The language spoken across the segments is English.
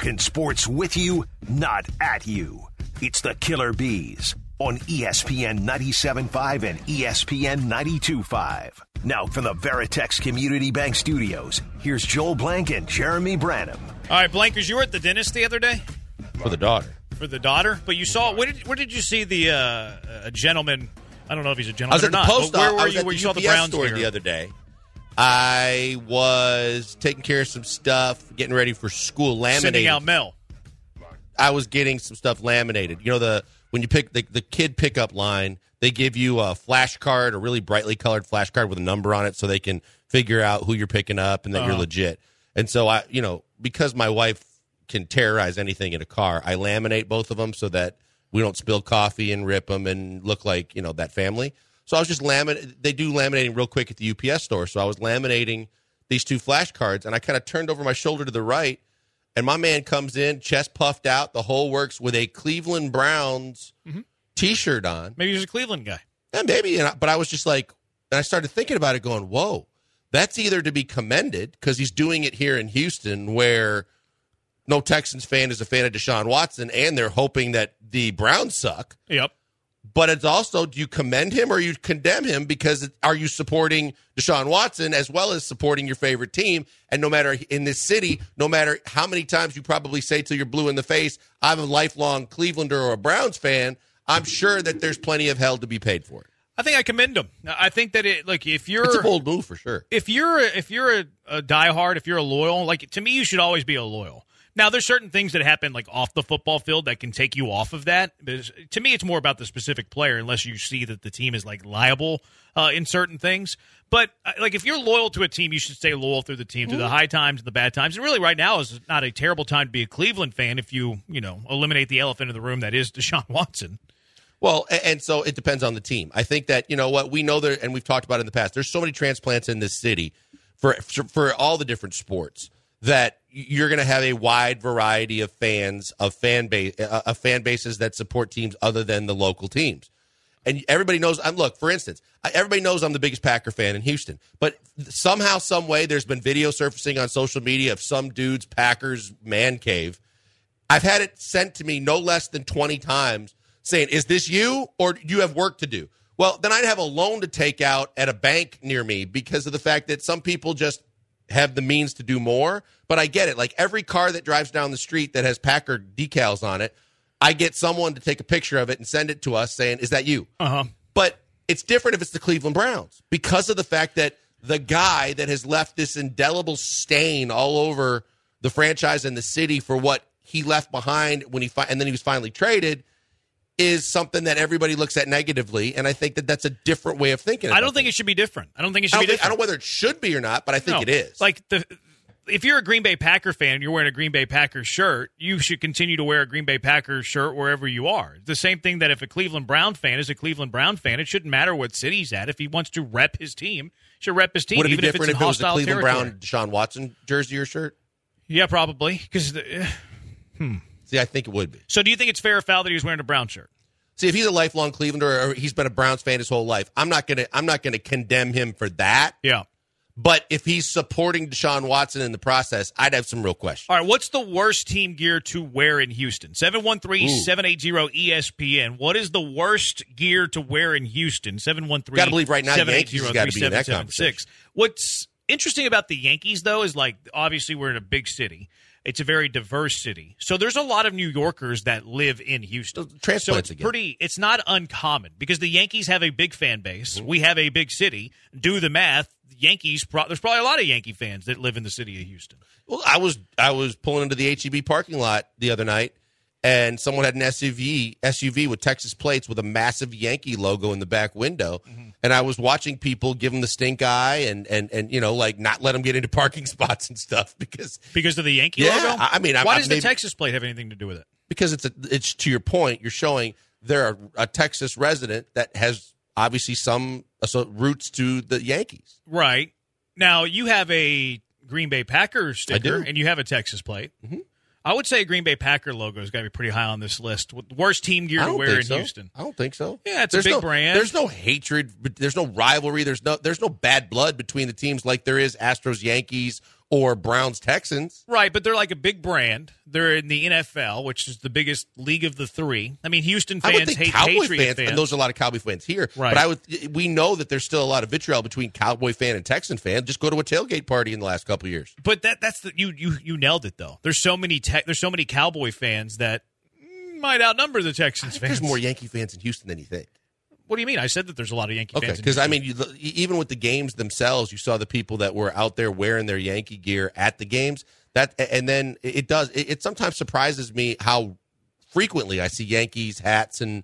Talking sports with you, not at you. It's the Killer Bees on ESPN 97.5 and ESPN 92.5. Now from the Veritex Community Bank Studios, here's Joel Blank and Jeremy Branham. All right, Blankers, you were at the dentist the other day? For the daughter. For the daughter? But you saw, where did you see the a gentleman? I don't know if he's a gentleman or not. I was at the post office. Where were you where you saw the Browns store the other day. I was taking care of some stuff, getting ready for school, laminating. Sending out mail. I was getting some stuff laminated. You know, when you pick the kid pickup line, they give you a flashcard, a really brightly colored flashcard with a number on it so they can figure out who you're picking up and that you're legit. And so because my wife can terrorize anything in a car, I laminate both of them so that we don't spill coffee and rip them and look like, that family. So I was just they do laminating real quick at the UPS store. So I was laminating these two flashcards, and I kind of turned over my shoulder to the right, and my man comes in, chest puffed out, the whole works, with a Cleveland Browns T-shirt on. Maybe he's a Cleveland guy. Yeah, maybe. But I was just like, and I started thinking about it going, whoa, that's either to be commended because he's doing it here in Houston where no Texans fan is a fan of Deshaun Watson, and they're hoping that the Browns suck. Yep. But it's also, do you commend him or you condemn him because are you supporting Deshaun Watson as well as supporting your favorite team? And no matter in this city, no matter how many times you probably say till you're blue in the face, I'm a lifelong Clevelander or a Browns fan, I'm sure that there's plenty of hell to be paid for it. I think I commend him. I think that if you're, it's a bold move for sure. If you're a diehard, if you're a loyal, to me, you should always be a loyal. Now, there's certain things that happen off the football field that can take you off of that. To me, it's more about the specific player unless you see that the team is liable in certain things. But if you're loyal to a team, you should stay loyal through the team, through the high times and the bad times. And really right now is not a terrible time to be a Cleveland fan if you eliminate the elephant in the room that is Deshaun Watson. Well, and so it depends on the team. I think that, we know there, and we've talked about it in the past, there's so many transplants in this city for all the different sports that you're going to have a wide variety of fans, of fan bases that support teams other than the local teams. And everybody knows, for instance, everybody knows I'm the biggest Packer fan in Houston. But somehow, some way, there's been video surfacing on social media of some dude's Packers man cave. I've had it sent to me no less than 20 times saying, is this you or do you have work to do? Well, then I'd have a loan to take out at a bank near me because of the fact that some people just have the means to do more. But I get it. Every car that drives down the street that has Packer decals on it, I get someone to take a picture of it and send it to us saying, is that you? Uh-huh. But it's different if it's the Cleveland Browns because of the fact that the guy that has left this indelible stain all over the franchise and the city for what he left behind and then he was finally traded is something that everybody looks at negatively, and I think that that's a different way of thinking. I don't think it should be different. I don't know whether it should be or not, but I think it is. If you're a Green Bay Packer fan and you're wearing a Green Bay Packers shirt, you should continue to wear a Green Bay Packers shirt wherever you are. The same thing that if a Cleveland Brown fan is a Cleveland Brown fan, it shouldn't matter what city he's at. If he wants to rep his team, he should rep his team. Would it be even different if it was the Cleveland territory. Brown Deshaun Watson jersey or shirt? Yeah, probably. See, I think it would be. So do you think it's fair or foul that he was wearing a Brown shirt? See, if he's a lifelong Clevelander or he's been a Browns fan his whole life, I'm not gonna condemn him for that. Yeah. But if he's supporting Deshaun Watson in the process, I'd have some real questions. All right, what's the worst team gear to wear in Houston? 713-780-ESPN. What is the worst gear to wear in Houston? 713-780-3776. Got to believe right now Yankees has got to be in that conversation. What's interesting about the Yankees, though, is obviously we're in a big city. It's a very diverse city. So there's a lot of New Yorkers that live in Houston. Transplants it's not uncommon because the Yankees have a big fan base. We have a big city. Do the math. Yankees, there's probably a lot of Yankee fans that live in the city of Houston. Well, I was pulling into the HEB parking lot the other night, and someone had an SUV with Texas plates with a massive Yankee logo in the back window. Mm-hmm. And I was watching people give them the stink eye and not let them get into parking spots and stuff because of the Yankee logo. Why does the Texas plate have anything to do with it? Because it's to your point. You're showing they're a Texas resident that has obviously some roots to the Yankees. Right. Now you have a Green Bay Packers sticker, I do. And you have a Texas plate. Mm-hmm. I would say a Green Bay Packer logo is going to be pretty high on this list. Worst team gear to wear in Houston. I don't think so. Yeah, it's a big brand. There's no hatred. There's no rivalry. There's no bad blood between the teams like there is Astros, Yankees, or Browns-Texans. Right, but they're like a big brand. They're in the NFL, which is the biggest league of the three. I mean, Houston fans hate Patriot fans. And those are a lot of Cowboy fans here. Right. But we know that there's still a lot of vitriol between Cowboy fan and Texan fan. Just go to a tailgate party in the last couple of years. But you nailed it though. There's so many Cowboy fans that might outnumber the Texans fans. There's more Yankee fans in Houston than you think. What do you mean? I said that there's a lot of Yankee fans. Okay, because I mean, even with the games themselves, you saw the people that were out there wearing their Yankee gear at the games. And then it sometimes surprises me how frequently I see Yankees hats and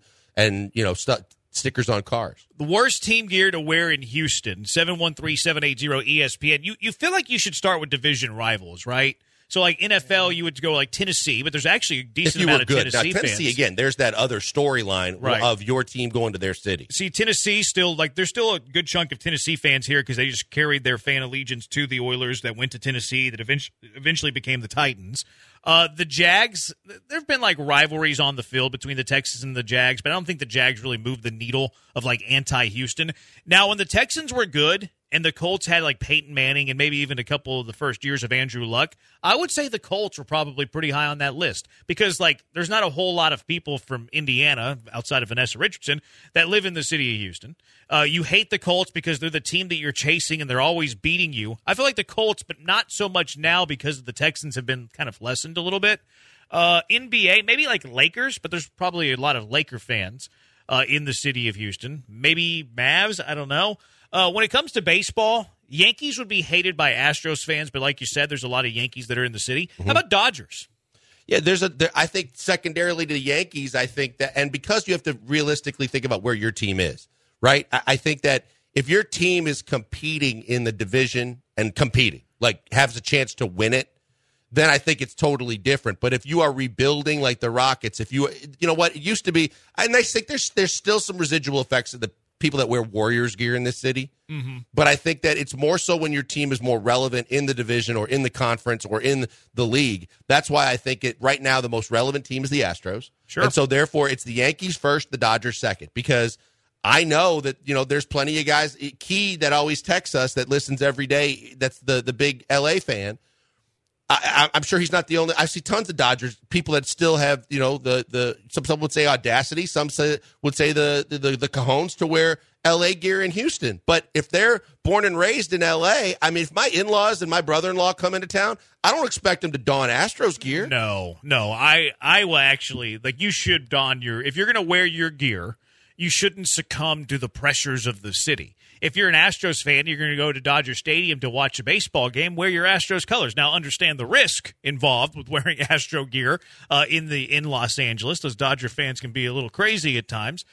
stickers on cars. The worst team gear to wear in Houston, 713-780-ESPN. You feel like you should start with division rivals, right? So, like NFL, you would go like Tennessee, but there's actually a decent amount of Tennessee fans. Tennessee, again, there's that other storyline of your team going to their city. See, Tennessee still, like, there's still a good chunk of Tennessee fans here because they just carried their fan allegiance to the Oilers that went to Tennessee that eventually became the Titans. The Jags, there have been, like, rivalries on the field between the Texans and the Jags, but I don't think the Jags really moved the needle of, like, anti-Houston. Now, when the Texans were good and the Colts had, like, Peyton Manning and maybe even a couple of the first years of Andrew Luck, I would say the Colts were probably pretty high on that list because, like, there's not a whole lot of people from Indiana outside of Vanessa Richardson that live in the city of Houston. You hate the Colts because they're the team that you're chasing and they're always beating you. I feel like the Colts, but not so much now because the Texans have been kind of lessened a little bit. NBA, maybe like Lakers, but there's probably a lot of Laker fans in the city of Houston. Maybe Mavs, I don't know. When it comes to baseball, Yankees would be hated by Astros fans, but like you said, there's a lot of Yankees that are in the city. Mm-hmm. How about Dodgers? Yeah, I think secondarily to the Yankees, I think that, and because you have to realistically think about where your team is, right? I think that if your team is competing in the division and has a chance to win it, then I think it's totally different. But if you are rebuilding like the Rockets, you know what, it used to be, and I think there's still some residual effects of the people that wear Warriors gear in this city. Mm-hmm. But I think that it's more so when your team is more relevant in the division or in the conference or in the league. That's why I think right now the most relevant team is the Astros. Sure. And so therefore it's the Yankees first, the Dodgers second, because I know that, there's plenty of guys, Key, that always texts us, that listens every day, that's the big LA fan. I'm sure he's not the only. I see tons of Dodgers people that still have, some would say audacity, some would say the cojones to wear LA gear in Houston. But if they're born and raised in LA, I mean, if my in-laws and my brother-in-law come into town, I don't expect them to don Astros gear. No, I will actually, you should don if you're going to wear your gear, you shouldn't succumb to the pressures of the city. If you're an Astros fan, you're going to go to Dodger Stadium to watch a baseball game, wear your Astros colors. Now, understand the risk involved with wearing Astro gear in Los Angeles. Those Dodger fans can be a little crazy at times.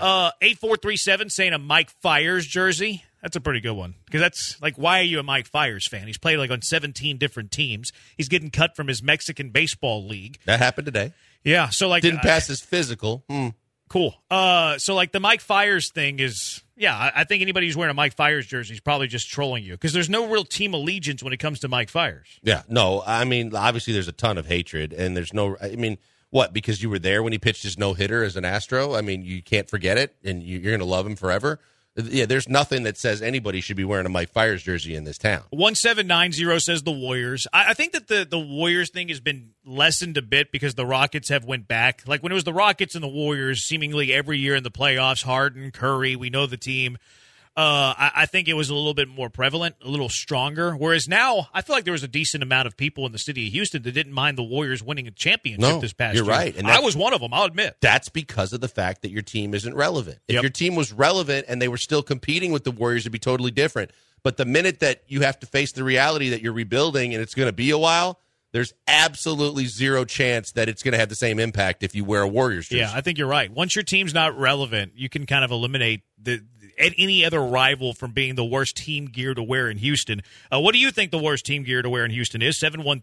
8437 saying a Mike Fiers jersey. That's a pretty good one because that's why are you a Mike Fiers fan? He's played on 17 different teams. He's getting cut from his Mexican baseball league. That happened today. Yeah, so didn't pass his physical. Cool. So the Mike Fiers thing is, I think anybody who's wearing a Mike Fiers jersey is probably just trolling you because there's no real team allegiance when it comes to Mike Fiers. Yeah, no, I mean, obviously there's a ton of hatred, and there's no, I mean, what, because you were there when he pitched his no-hitter as an Astro? I mean, you can't forget it, and you're going to love him forever? Yeah, there's nothing that says anybody should be wearing a Mike Fiers jersey in this town. 1790 says the Warriors. I think that the Warriors thing has been lessened a bit because the Rockets have went back. When it was the Rockets and the Warriors, seemingly every year in the playoffs, Harden, Curry, we know the team. I think it was a little bit more prevalent, a little stronger. Whereas now, I feel like there was a decent amount of people in the city of Houston that didn't mind the Warriors winning a championship this past year. You're right. And I was one of them, I'll admit. That's because of the fact that your team isn't relevant. If your team was relevant and they were still competing with the Warriors, it'd be totally different. But the minute that you have to face the reality that you're rebuilding and it's going to be a while, there's absolutely zero chance that it's going to have the same impact if you wear a Warriors jersey. Yeah, I think you're right. Once your team's not relevant, you can kind of eliminate any other rival from being the worst team gear to wear in Houston. What do you think the worst team gear to wear in Houston is?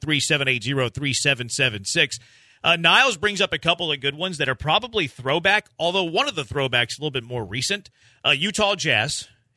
713-780-3776. Niles brings up a couple of good ones that are probably throwback, although one of the throwbacks a little bit more recent. Utah Jazz.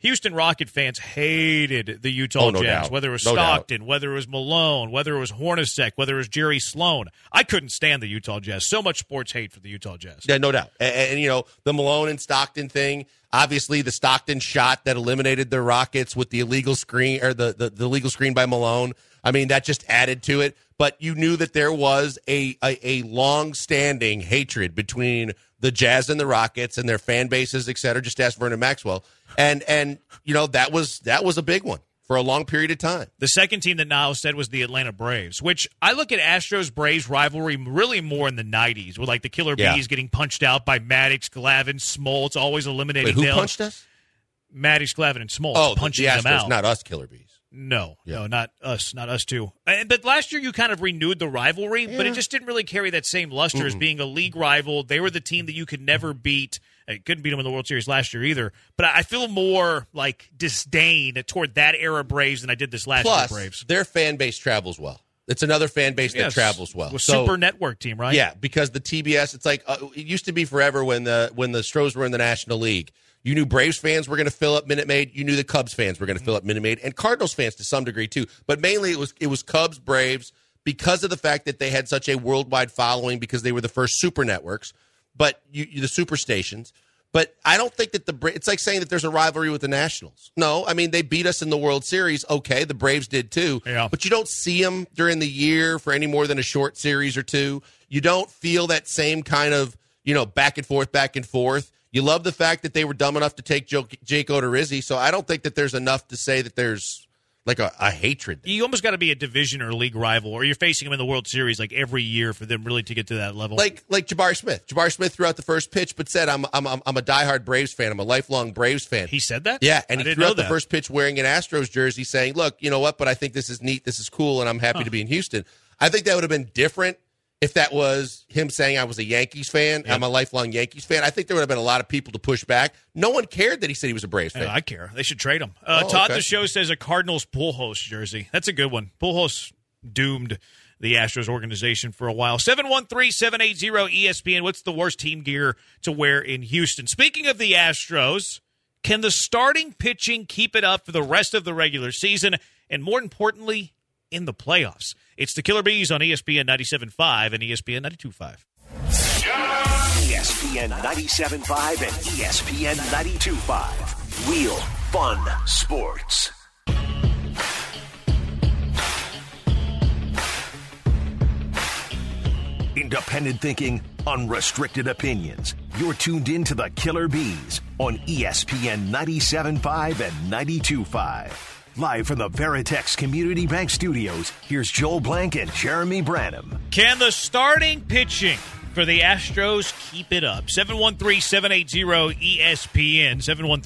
Houston Rocket fans hated the Utah no Jazz, doubt. whether it was No Stockton, doubt. whether it was Malone, whether it was Hornacek, whether it was Jerry Sloan. I couldn't stand the Utah Jazz. So much sports hate for the Utah Jazz. Yeah, no doubt. And the Malone and Stockton thing, obviously the Stockton shot that eliminated the Rockets with the illegal screen or the illegal screen by Malone. I mean, that just added to it. But you knew that there was a long-standing hatred between the Jazz and the Rockets and their fan bases, et cetera. Just ask Vernon Maxwell. And that was a big one for a long period of time. The second team that Niles said was the Atlanta Braves, which I look at Astros-Braves rivalry really more in the 90s, with like the Killer Bees getting punched out by Maddox, Glavine, Smoltz, always eliminating Wait, who them. punched us? Maddox, Glavine, and Smoltz punching the them Astros, out. not us Killer Bees. No, not us too. But last year you kind of renewed the rivalry, but it just didn't really carry that same luster as being a league rival. They were the team that you could never beat. You couldn't beat them in the World Series last year either. But I feel more like disdain toward that era Braves than I did this last year Braves. Their fan base travels well. It's another fan base that travels well. Super network team, right? Yeah, because the TBS, it's like it used to be forever when the Stros were in the National League. You knew Braves fans were going to fill up Minute Maid. You knew the Cubs fans were going to fill up Minute Maid, and Cardinals fans to some degree too. But mainly it was Cubs, Braves, because of the fact that they had such a worldwide following because they were the first super networks, but the super stations. But I don't think that it's like saying that there's a rivalry with the Nationals. No, I mean, they beat us in the World Series. Okay, the Braves did too. Yeah. But you don't see them during the year for any more than a short series or two. You don't feel that same kind of, back and forth. You love the fact that they were dumb enough to take Jake Odorizzi, so I don't think that there's enough to say that there's like a hatred. You almost got to be a division or league rival, or you're facing them in the World Series like every year for them really to get to that level. Like Jabari Smith. Jabari Smith threw out the first pitch, but said, "I'm a diehard Braves fan. I'm a lifelong Braves fan." He said that? Yeah, and he threw out the first pitch wearing an Astros jersey, saying, "Look, you know what? But I think this is neat. This is cool, and I'm happy to be in Houston." I think that would have been different if that was him saying I was a Yankees fan. Yep. I'm a lifelong Yankees fan. I think there would have been a lot of people to push back. No one cared that he said he was a Braves fan. I care. They should trade him. Todd the Show says a Cardinals Pujols jersey. That's a good one. Pujols doomed the Astros organization for a while. 713-780-ESPN. What's the worst team gear to wear in Houston? Speaking of the Astros, can the starting pitching keep it up for the rest of the regular season? And more importantly, in the playoffs. It's the Killer Bees on ESPN 97.5 and ESPN 92.5. ESPN 97.5 and ESPN 92.5. Real fun sports. Independent thinking, unrestricted opinions. You're tuned in to the Killer Bees on ESPN 97.5 and 92.5. Live from the Veritex Community Bank Studios, here's Joel Blank and Jeremy Branham. Can the starting pitching for the Astros keep it up? 713-780-ESPN,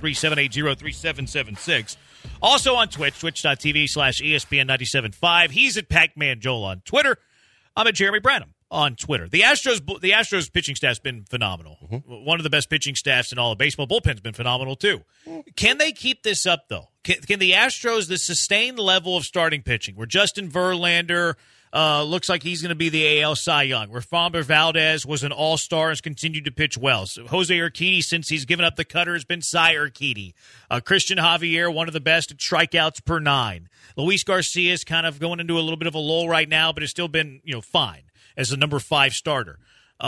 713-780-3776. Also on Twitch, twitch.tv/ESPN975. He's at Pac-Man Joel on Twitter. I'm at Jeremy Branham on Twitter. The Astros pitching staff's been phenomenal. Mm-hmm. One of the best pitching staffs in all of baseball. Bullpen's been phenomenal, too. Can they keep this up, though? Can the Astros, the sustained level of starting pitching, where Justin Verlander looks like he's going to be the AL Cy Young, where Framber Valdez was an all-star and has continued to pitch well. So Jose Urquidy, since he's given up the cutter, has been Cy Urquidy. Christian Javier, one of the best at strikeouts per nine. Luis Garcia is kind of going into a little bit of a lull right now, but has still been fine as the number 5 starter.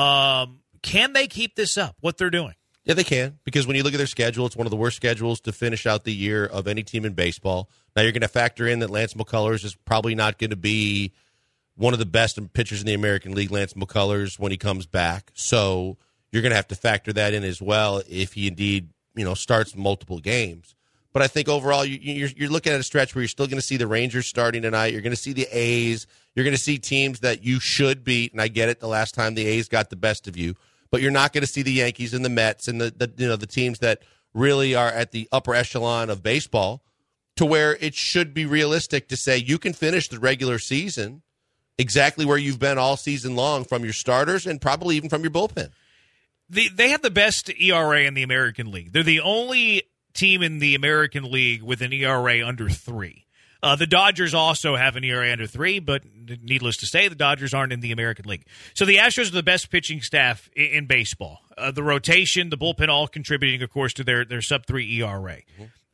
Can they keep this up, what they're doing? Yeah, they can, because when you look at their schedule, it's one of the worst schedules to finish out the year of any team in baseball. Now, you're going to factor in that Lance McCullers is probably not going to be one of the best pitchers in the American League, Lance McCullers, when he comes back. So you're going to have to factor that in as well if he indeed, starts multiple games. But I think overall, you're looking at a stretch where you're still going to see the Rangers starting tonight. You're going to see the A's. You're going to see teams that you should beat, and I get it the last time the A's got the best of you. But you're not going to see the Yankees and the Mets and the teams that really are at the upper echelon of baseball, to where it should be realistic to say you can finish the regular season exactly where you've been all season long from your starters and probably even from your bullpen. They have the best ERA in the American League. They're the only team in the American League with an ERA under 3. The Dodgers also have an ERA under 3, but needless to say, the Dodgers aren't in the American League. So the Astros are the best pitching staff in baseball. The rotation, the bullpen, all contributing, of course, to their sub-3 ERA. Mm-hmm.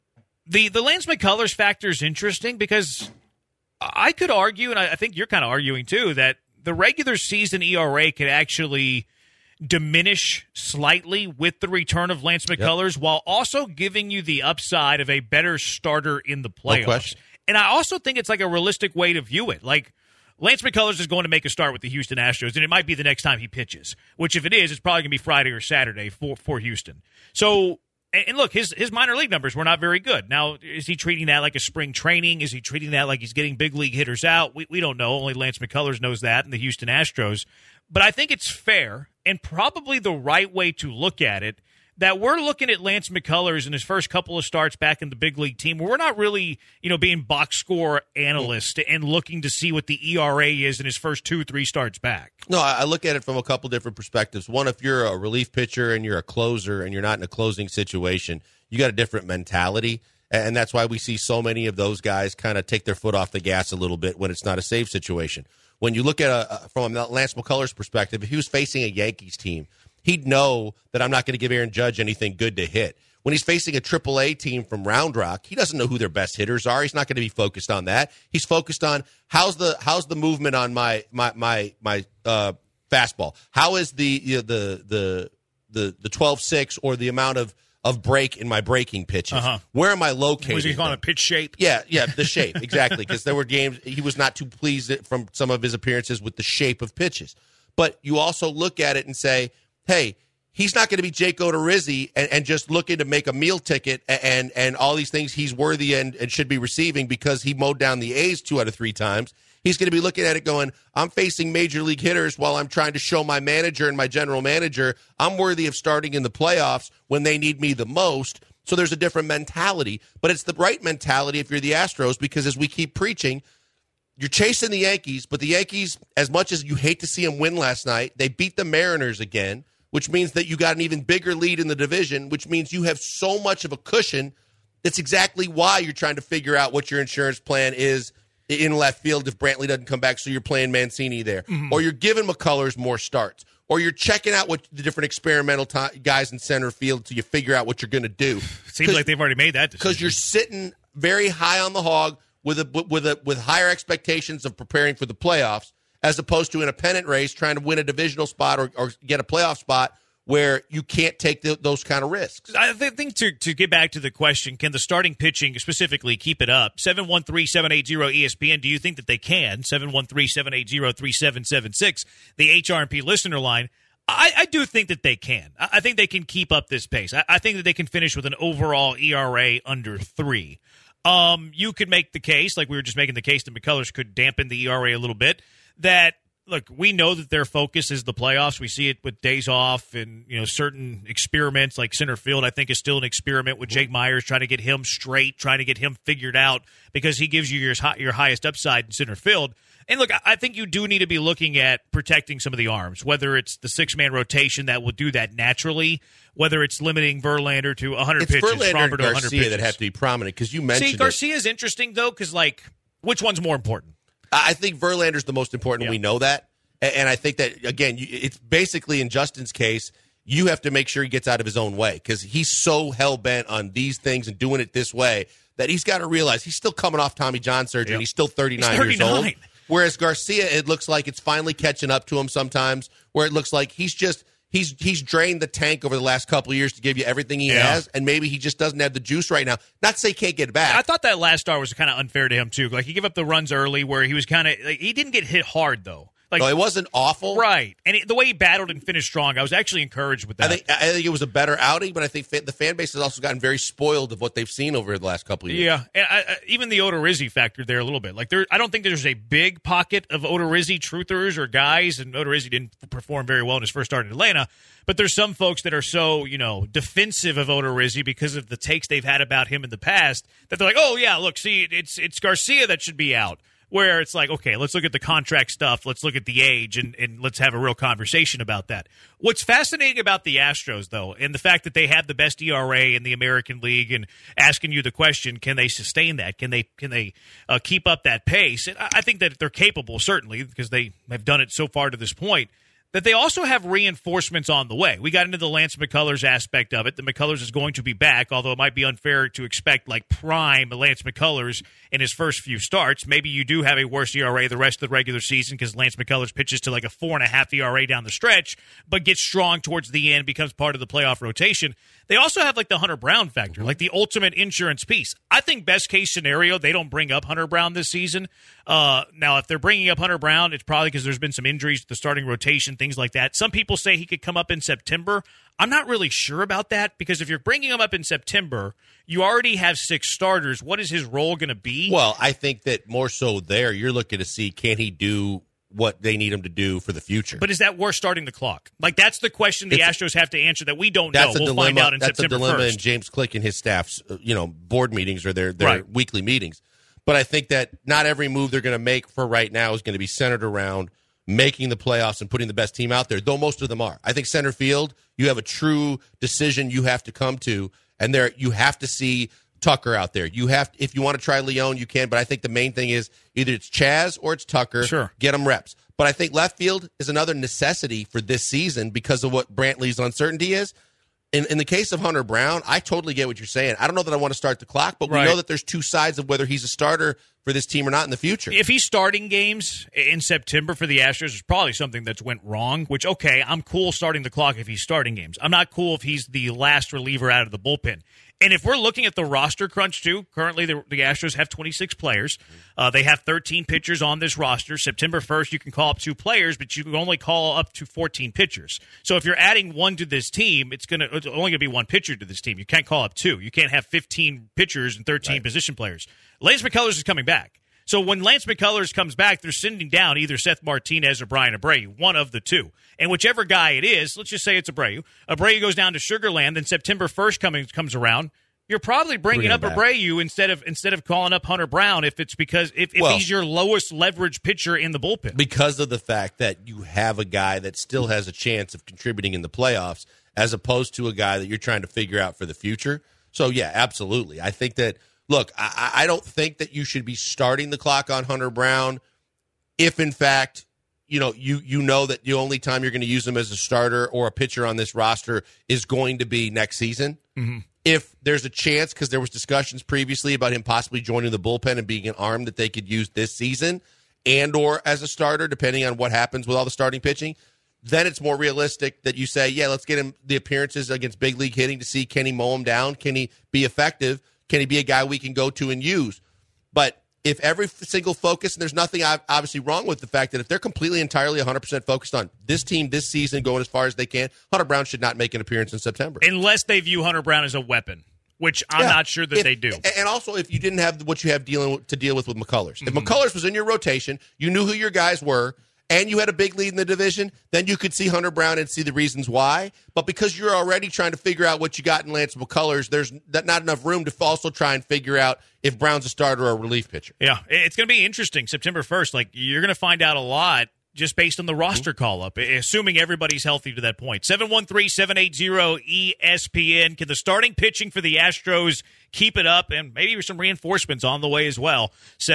The Lance McCullers factor is interesting because I could argue, and I think you're kind of arguing too, that the regular season ERA could actually diminish slightly with the return of Lance McCullers while also giving you the upside of a better starter in the playoffs. No question. And I also think it's like a realistic way to view it. Like, Lance McCullers is going to make a start with the Houston Astros, and it might be the next time he pitches, which if it is, it's probably going to be Friday or Saturday for Houston. So, and look, his minor league numbers were not very good. Now, is he treating that like a spring training? Is he treating that like he's getting big league hitters out? We don't know. Only Lance McCullers knows that, and the Houston Astros. But I think it's fair and probably the right way to look at it that we're looking at Lance McCullers in his first couple of starts back in the big league team. We're not really, being box score analysts and looking to see what the ERA is in his first 2-3 starts back. No, I look at it from a couple different perspectives. One, if you're a relief pitcher and you're a closer and you're not in a closing situation, you got a different mentality. And that's why we see so many of those guys kind of take their foot off the gas a little bit when it's not a save situation. When you look at from Lance McCullers' perspective, if he was facing a Yankees team, he'd know that I'm not going to give Aaron Judge anything good to hit. When he's facing a AAA team from Round Rock, he doesn't know who their best hitters are. He's not going to be focused on that. He's focused on how's the movement on my fastball. How is the 12-6 or the amount of break in my breaking pitches? Where am I located? Was he calling a pitch shape? Yeah, the shape, exactly. Because there were games he was not too pleased from some of his appearances with the shape of pitches. But you also look at it and say, hey, he's not going to be Jake Odorizzi and just looking to make a meal ticket and all these things he's worthy and should be receiving because he mowed down the A's 2 out of 3 times. He's going to be looking at it going, I'm facing major league hitters while I'm trying to show my manager and my general manager I'm worthy of starting in the playoffs when they need me the most. So there's a different mentality. But it's the right mentality if you're the Astros because as we keep preaching, you're chasing the Yankees, but the Yankees, as much as you hate to see them win last night, they beat the Mariners again, which means that you got an even bigger lead in the division, which means you have so much of a cushion. That's exactly why you're trying to figure out what your insurance plan is in left field if Brantley doesn't come back, so you're playing Mancini there. Or you're giving McCullers more starts. Or you're checking out what the different experimental guys in center field till you figure out what you're going to do. Seems like they've already made that decision. Because you're sitting very high on the hog with higher expectations of preparing for the playoffs as opposed to in a pennant race trying to win a divisional spot or get a playoff spot where you can't take those kind of risks. I think to get back to the question, can the starting pitching specifically keep it up? 713-780-ESPN, do you think that they can? 713-780-3776, the HRP listener line. I do think that they can. I think they can keep up this pace. I think that they can finish with an overall ERA under 3. You could make the case, like we were just making the case that McCullers could dampen the ERA a little bit, that look, we know that their focus is the playoffs. We see it with days off and, certain experiments like center field, I think is still an experiment with Jake Myers, trying to get him straight, trying to get him figured out because he gives you your highest upside in center field. And look, I think you do need to be looking at protecting some of the arms, whether it's the 6-man rotation that will do that naturally, whether it's limiting Verlander to 100 pitches, Verlander to 100 Garcia pitches. that have to be prominent because you mentioned See, Garcia's interesting, though, because, which one's more important? I think Verlander's the most important. Yeah. We know that. And I think that, again, it's basically in Justin's case, you have to make sure he gets out of his own way because he's so hell-bent on these things and doing it this way that he's got to realize he's still coming off Tommy John surgery and he's still 39 years old. Whereas Garcia, it looks like it's finally catching up to him sometimes where it looks like he's drained the tank over the last couple of years to give you everything he has, and maybe he just doesn't have the juice right now. Not to say he can't get it back. I thought that last start was kind of unfair to him, too. He gave up the runs early where he was kind of he didn't get hit hard, though. No, it wasn't awful. Right. And the way he battled and finished strong, I was actually encouraged with that. I think it was a better outing, but I think the fan base has also gotten very spoiled of what they've seen over the last couple of years. Yeah. And even the Odorizzi factored there a little bit. I don't think there's a big pocket of Odorizzi truthers or guys, and Odorizzi didn't perform very well in his first start in Atlanta, but there's some folks that are so, defensive of Odorizzi because of the takes they've had about him in the past that they're like, oh, yeah, look, see, it's Garcia that should be out. Where it's like, okay, let's look at the contract stuff, let's look at the age, and let's have a real conversation about that. What's fascinating about the Astros, though, and the fact that they have the best ERA in the American League, and asking you the question, can they sustain that? Can they keep up that pace? And I think that they're capable, certainly, because they have done it so far to this point. that they also have reinforcements on the way. We got into the Lance McCullers aspect of it. The McCullers is going to be back, although it might be unfair to expect like prime Lance McCullers in his first few starts. Maybe you do have a worse ERA the rest of the regular season because Lance McCullers pitches to like a 4.5 ERA down the stretch, but gets strong towards the end, becomes part of the playoff rotation. They also have like the Hunter Brown factor, like the ultimate insurance piece. I think best case scenario, they don't bring up Hunter Brown this season. Now, if they're bringing up Hunter Brown, it's probably because there's been some injuries to the starting rotation, things like that. Some people say he could come up in September. I'm not really sure about that because if you're bringing him up in September, you already have 6 starters. What is his role going to be? Well, I think that more so there, you're looking to see can he do what they need him to do for the future. But is that worth starting the clock? Like, that's the question the Astros have to answer that we don't know. We'll dilemma, find out in September 1st. That's a dilemma in James Click and his staff's board meetings or their weekly meetings. But I think that not every move they're going to make for right now is going to be centered around making the playoffs and putting the best team out there, though most of them are. I think center field, you have a true decision you have to come to, and there you have to see Tucker out there. You have, if you want to try Leone, you can, but I think the main thing is either it's Chaz or it's Tucker. Sure. Get them reps. But I think left field is another necessity for this season because of what Brantley's uncertainty is. In the case of Hunter Brown, I totally get what you're saying. I don't know that I want to start the clock, but we know that there's two sides of whether he's a starter for this team or not in the future. If he's starting games in September for the Astros, it's probably something that's went wrong, which, okay, I'm cool starting the clock if he's starting games. I'm not cool if he's the last reliever out of the bullpen. And if we're looking at the roster crunch, too, currently the Astros have 26 players. They have 13 pitchers on this roster. September 1st, you can call up 2 players, but you can only call up to 14 pitchers. So if you're adding 1 to this team, it's only going to be 1 pitcher to this team. You can't call up 2. You can't have 15 pitchers and 13 position players. Lance McCullers is coming back. So when Lance McCullers comes back, they're sending down either Seth Martinez or Brian Abreu, one of the two. And whichever guy it is, let's just say it's Abreu. Abreu goes down to Sugarland, then September 1st comes around. You're probably bringing up Abreu instead of calling up Hunter Brown if it's because if he's your lowest leverage pitcher in the bullpen. Because of the fact that you have a guy that still has a chance of contributing in the playoffs as opposed to a guy that you're trying to figure out for the future. So, yeah, absolutely. I think that, look, I don't think that you should be starting the clock on Hunter Brown if, in fact, you know that the only time you're going to use him as a starter or a pitcher on this roster is going to be next season. Mm-hmm. If there's a chance, because there was discussions previously about him possibly joining the bullpen and being an arm that they could use this season and or as a starter, depending on what happens with all the starting pitching, then it's more realistic that you say, yeah, let's get him the appearances against big league hitting to see can he mow him down? Can he be effective? Can he be a guy we can go to and use? But if every single focus, and there's nothing obviously wrong with the fact that if they're completely, entirely 100% focused on this team this season going as far as they can, Hunter Brown should not make an appearance in September. Unless they view Hunter Brown as a weapon, which I'm not sure that they do. And also, if you didn't have what you have to deal with McCullers. If McCullers was in your rotation, you knew who your guys were, and you had a big lead in the division, then you could see Hunter Brown and see the reasons why. But because you're already trying to figure out what you got in Lance McCullers, there's not enough room to also try and figure out if Brown's a starter or a relief pitcher. Yeah, it's going to be interesting. September 1st, like you're going to find out a lot just based on the roster call-up, assuming everybody's healthy to that point. 713-780-ESPN. Can the starting pitching for the Astros keep it up? And maybe some reinforcements on the way as well.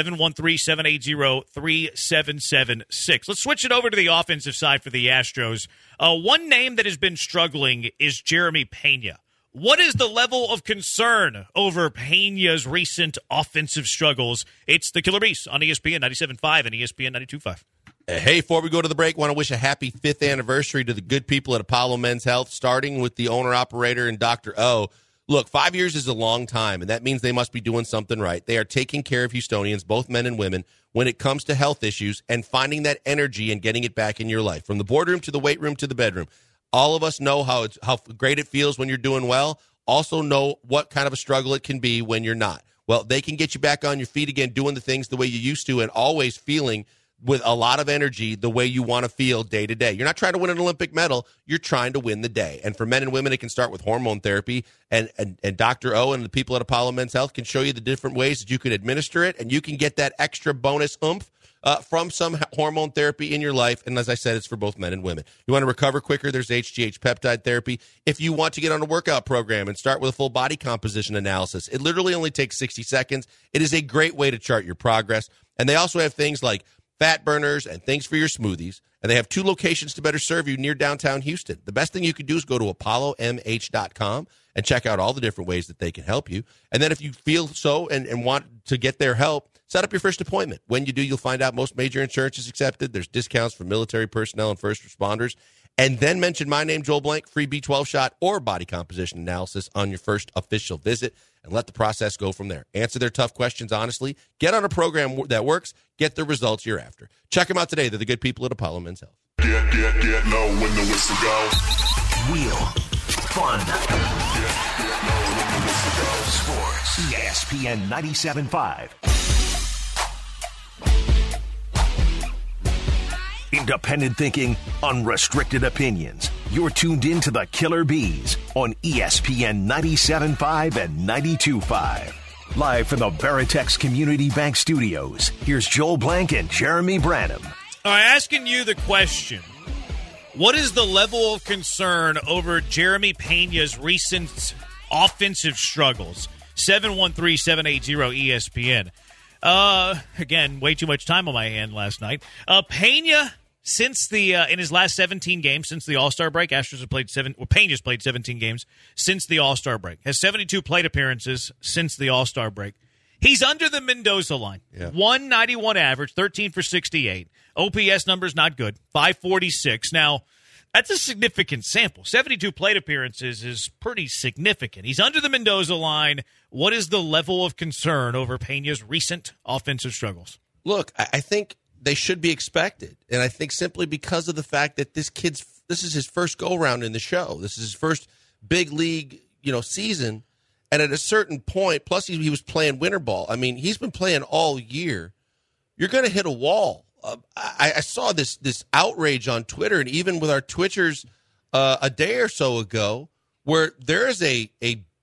713-780-3776. Let's switch it over to the offensive side for the Astros. One name that has been struggling is Jeremy Pena. What is the level of concern over Pena's recent offensive struggles? It's the Killer Bees on ESPN 97.5 and ESPN 92.5. Hey, before we go to the break, I want to wish a happy 5th anniversary to the good people at Apollo Men's Health, starting with the owner-operator and Dr. O. Look, 5 years is a long time, and that means they must be doing something right. They are taking care of Houstonians, both men and women, when it comes to health issues and finding that energy and getting it back in your life. From the boardroom to the weight room to the bedroom, all of us know how great it feels when you're doing well, also know what kind of a struggle it can be when you're not. Well, they can get you back on your feet again, doing the things the way you used to and always feeling with a lot of energy the way you want to feel day to day. You're not trying to win an Olympic medal. You're trying to win the day. And for men and women, it can start with hormone therapy. And Dr. O and the people at Apollo Men's Health can show you the different ways that you can administer it, and you can get that extra bonus oomph from some hormone therapy in your life. And as I said, it's for both men and women. You want to recover quicker? There's HGH peptide therapy. If you want to get on a workout program and start with a full body composition analysis, it literally only takes 60 seconds. It is a great way to chart your progress. And they also have things like fat burners and things for your smoothies. And they have 2 locations to better serve you near downtown Houston. The best thing you can do is go to apollomh.com and check out all the different ways that they can help you. And then if you feel so and want to get their help, set up your first appointment. When you do, you'll find out most major insurance is accepted. There's discounts for military personnel and first responders. And then mention my name, Joel Blank, free B12 shot or body composition analysis on your first official visit, and let the process go from there. Answer their tough questions honestly. Get on a program that works. Get the results you're after. Check them out today. They're the good people at Apollo Men's Health. Get low when the whistle goes. Real fun. Get low when the whistle goes. Sports. ESPN 97.5. Independent thinking, unrestricted opinions. You're tuned in to the Killer Bees on ESPN 97.5 and 92.5. Live from the Veritex Community Bank Studios, here's Joel Blank and Jeremy Branham. All right, asking you the question, what is the level of concern over Jeremy Pena's recent offensive struggles? 713-780-ESPN. Again, way too much time on my hand last night. Pena, since the in his last 17 games since the All-Star break, Astros have played Pena's played 17 games since the All-Star break. Has 72 plate appearances since the All-Star break. He's under the Mendoza line. Yeah. 191 average, 13 for 68. OPS numbers not good, 546. Now, that's a significant sample. 72 plate appearances is pretty significant. He's under the Mendoza line. What is the level of concern over Pena's recent offensive struggles? Look, I think they should be expected. And I think simply because of the fact that this is his first go-around in the show. This is his first big league, season. And at a certain point, plus he was playing winter ball. I mean, he's been playing all year. You're going to hit a wall. I saw this outrage on Twitter and even with our Twitchers a day or so ago where there is a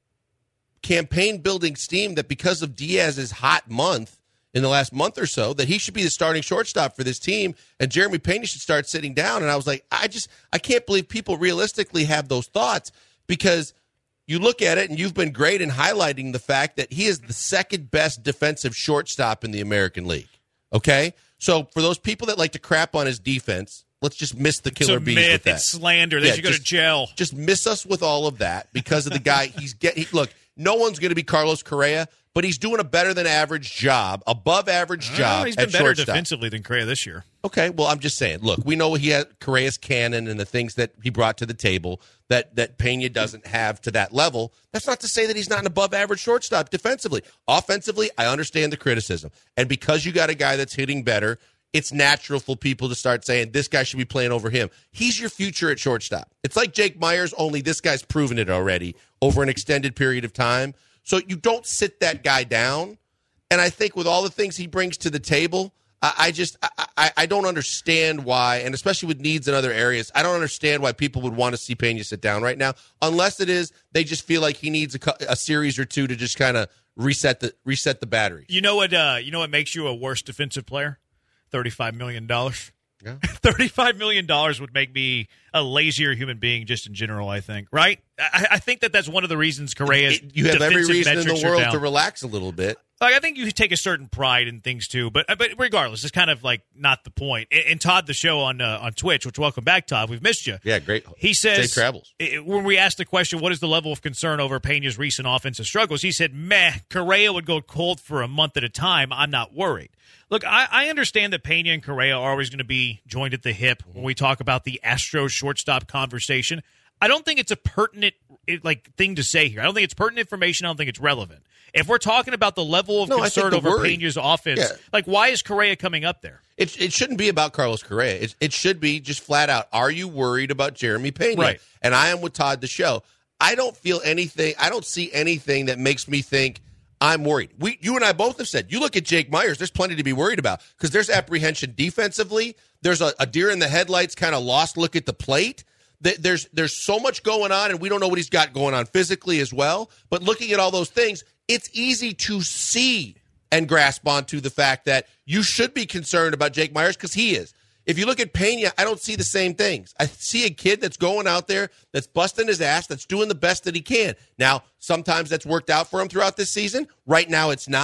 campaign-building steam that because of Diaz's hot month in the last month or so, that he should be the starting shortstop for this team, and Jeremy Pena should start sitting down. And I was like, I can't believe people realistically have those thoughts, because you look at it, and you've been great in highlighting the fact that he is the second best defensive shortstop in the American League. Okay? So for those people that like to crap on his defense, let's just miss the Killer Bees with that. It's slander. They should go to jail. Just miss us with all of that because of the guy look, no one's going to be Carlos Correa, but he's doing a better than average job, above average job. He's been better defensively than Correa this year. Okay, well, I'm just saying. Look, we know he had Correa's cannon and the things that he brought to the table that Pena doesn't have to that level. That's not to say that he's not an above average shortstop defensively. Offensively, I understand the criticism. And because you got a guy that's hitting better, it's natural for people to start saying this guy should be playing over him. He's your future at shortstop. It's like Jake Myers, only this guy's proven it already over an extended period of time. So you don't sit that guy down. And I think with all the things he brings to the table, I don't understand why, and especially with needs in other areas, I don't understand why people would want to see Pena sit down right now, unless it is they just feel like he needs a series or two to just kind of reset the battery. You know what makes you a worse defensive player? $35 million. Yeah. $35 million would make me a lazier human being just in general, I think. Right? I think that's one of the reasons Correa's you have every reason in the world to relax a little bit. Like, I think you take a certain pride in things too, but regardless, it's kind of like not the point. And Todd, the show on Twitch, which welcome back, Todd. We've missed you. Yeah, great. He says, safe travels. When we asked the question, what is the level of concern over Pena's recent offensive struggles? He said, Correa would go cold for a month at a time. I'm not worried. Look, I understand that Pena and Correa are always going to be joined at the hip when we talk about the Astros shortstop conversation. I don't think it's a pertinent thing to say here. I don't think it's pertinent information. I don't think it's relevant. If we're talking about the level of concern over Pena's offense, why is Correa coming up there? It shouldn't be about Carlos Correa. It should be just flat out, are you worried about Jeremy Pena? Right. And I am with Todd the show. I don't feel anything. I don't see anything that makes me think I'm worried. You and I both have said, you look at Jake Myers, there's plenty to be worried about because there's apprehension defensively. There's a deer in the headlights kind of lost look at the plate. There's so much going on, and we don't know what he's got going on physically as well. But looking at all those things, it's easy to see and grasp onto the fact that you should be concerned about Jake Myers because he is. If you look at Pena, I don't see the same things. I see a kid that's going out there, that's busting his ass, that's doing the best that he can. Now, sometimes that's worked out for him throughout this season. Right now, it's not.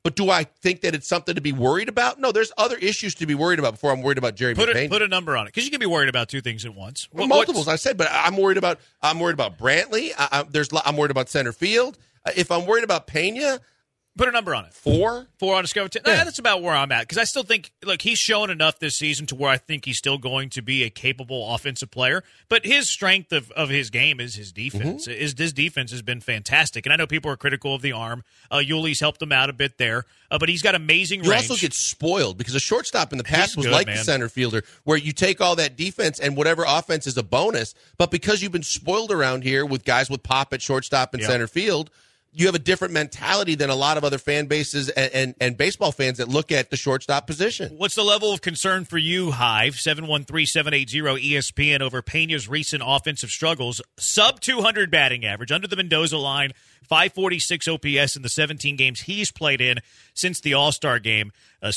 But do I think that it's something to be worried about? No, there's other issues to be worried about before I'm worried about Jeremy Pena. Put a number on it, because you can be worried about two things at once. Well, multiples, I said, but I'm worried about Brantley. I'm worried about center field. If I'm worried about Pena, put a number on it. 4 on Discover 10. Yeah. That's about where I'm at, because I still think, look, he's shown enough this season to where I think he's still going to be a capable offensive player. But his strength of his game is his defense. His defense has been fantastic. And I know people are critical of the arm. Yuli's helped him out a bit there. But he's got amazing range. You also get spoiled because a shortstop in the past was like the center fielder, where you take all that defense and whatever offense is a bonus. But because you've been spoiled around here with guys with pop at shortstop and center field, you have a different mentality than a lot of other fan bases and baseball fans that look at the shortstop position. What's the level of concern for you, Hive? 713-780-ESPN over Pena's recent offensive struggles. Sub 200 batting average, under the Mendoza line, 546 OPS in the 17 games he's played in since the All-Star game.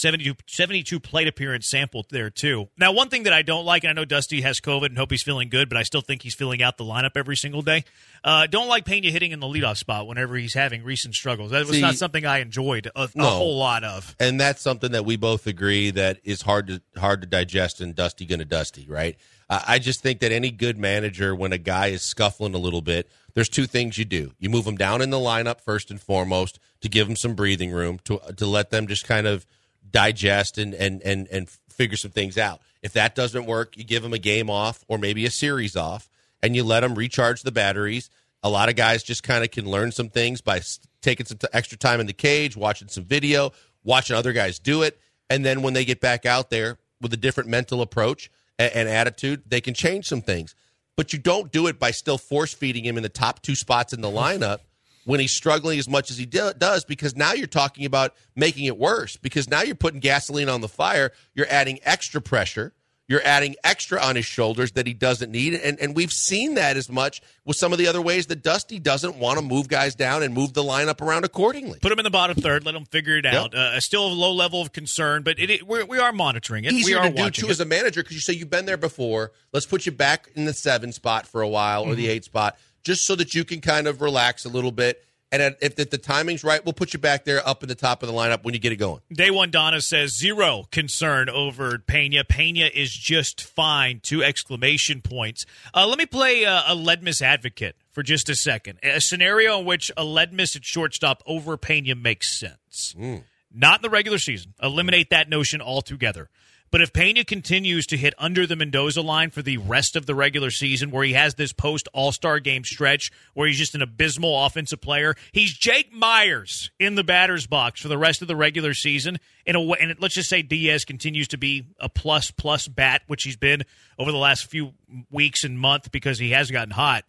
72 plate appearance sample there, too. Now, one thing that I don't like, and I know Dusty has COVID and hope he's feeling good, but I still think he's filling out the lineup every single day. Don't like Pena hitting in the leadoff spot whenever he's having recent struggles. That was not something I enjoyed a whole lot of. And that's something that we both agree that is hard to digest and Dusty gonna Dusty, right? I just think that any good manager, when a guy is scuffling a little bit, there's two things you do. You move them down in the lineup first and foremost to give them some breathing room, to let them just kind of digest and figure some things out. If that doesn't work, you give them a game off or maybe a series off, and you let them recharge the batteries. A lot of guys just kind of can learn some things by taking some extra time in the cage, watching some video, watching other guys do it, and then when they get back out there with a different mental approach and attitude, they can change some things. But you don't do it by still force-feeding him in the top two spots in the lineup when he's struggling as much as he does, because now you're talking about making it worse, because now you're putting gasoline on the fire. You're adding extra pressure. You're adding extra on his shoulders that he doesn't need. And we've seen that as much with some of the other ways that Dusty doesn't want to move guys down and move the lineup around accordingly. Put him in the bottom third. Let him figure it out. Still a low level of concern, but we are monitoring it. Easier we are to do, too, it. as a manager, because you say you've been there before. Let's put you back in the 7 spot for a while or the 8 spot, just so that you can kind of relax a little bit. And if the timing's right, we'll put you back there up in the top of the lineup when you get it going. Day One Donna says, zero concern over Pena. Pena is just fine, 2 exclamation points. Let me play a Ledmus advocate for just a second. A scenario in which a Ledmus at shortstop over Pena makes sense. Not in the regular season. Eliminate that notion altogether. But if Pena continues to hit under the Mendoza line for the rest of the regular season, where he has this post-All-Star game stretch where he's just an abysmal offensive player, he's Jake Myers in the batter's box for the rest of the regular season. In a way, and let's just say Diaz continues to be a plus bat, which he's been over the last few weeks and month because he has gotten hot.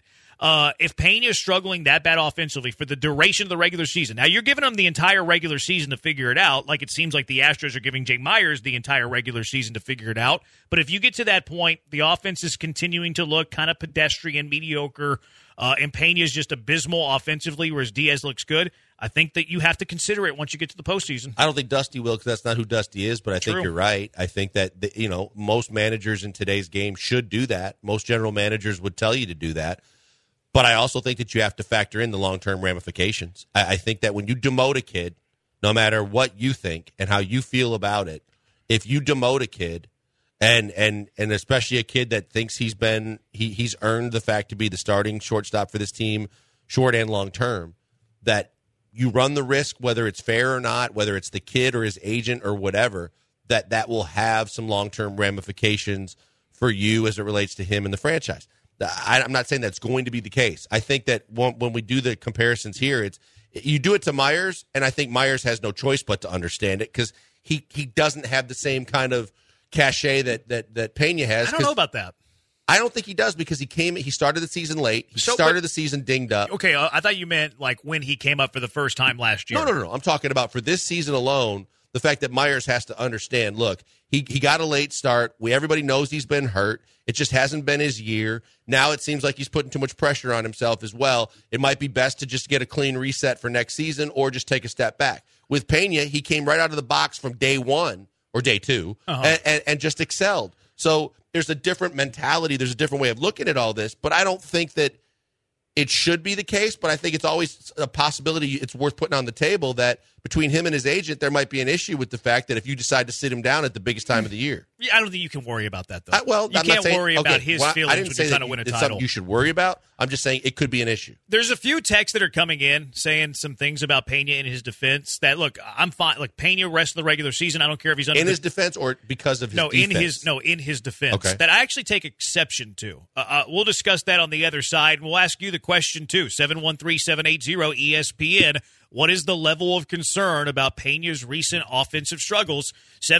If Pena is struggling that bad offensively for the duration of the regular season, now you're giving him the entire regular season to figure it out, like it seems like the Astros are giving Jake Myers the entire regular season to figure it out. But if you get to that point, the offense is continuing to look kind of pedestrian, mediocre, and Pena is just abysmal offensively, whereas Diaz looks good, I think that you have to consider it once you get to the postseason. I don't think Dusty will, because that's not who Dusty is, but I think you're right. I think that most managers in today's game should do that. Most general managers would tell you to do that. But I also think that you have to factor in the long-term ramifications. I think that when you demote a kid, no matter what you think and how you feel about it, if you demote a kid, and especially a kid that thinks he's earned the fact to be the starting shortstop for this team, short and long term, that you run the risk, whether it's fair or not, whether it's the kid or his agent or whatever, that will have some long-term ramifications for you as it relates to him and the franchise. I'm not saying that's going to be the case. I think that when we do the comparisons here, you do it to Myers, and I think Myers has no choice but to understand it, because he doesn't have the same kind of cachet that Pena has. I don't know about that. I don't think he does, because he started the season late. He started the season dinged up. Okay, I thought you meant like when he came up for the first time last year. No. I'm talking about for this season alone, the fact that Myers has to understand, look, he got a late start. Everybody knows he's been hurt. It just hasn't been his year. Now it seems like he's putting too much pressure on himself as well. It might be best to just get a clean reset for next season or just take a step back. With Pena, he came right out of the box from day 1 or day 2 and just excelled. So there's a different mentality. There's a different way of looking at all this. But I don't think that it should be the case, but I think it's always a possibility. It's worth putting on the table that between him and his agent, there might be an issue with the fact that if you decide to sit him down at the biggest time of the year. Yeah, I don't think you can worry about that, though. Well, you I'm can't not saying, worry about his feelings when you're trying to win a it's title. something you should worry about. I'm just saying it could be an issue. There's a few texts that are coming in saying some things about Pena in his defense that, look, I'm fine. Like, Pena rest of the regular season, I don't care if he's under his defense or because of his defense? In his defense. Okay. That I actually take exception to. We'll discuss that on the other side, and we'll ask you the question, too. 713-780-ESPN. What is the level of concern about Pena's recent offensive struggles?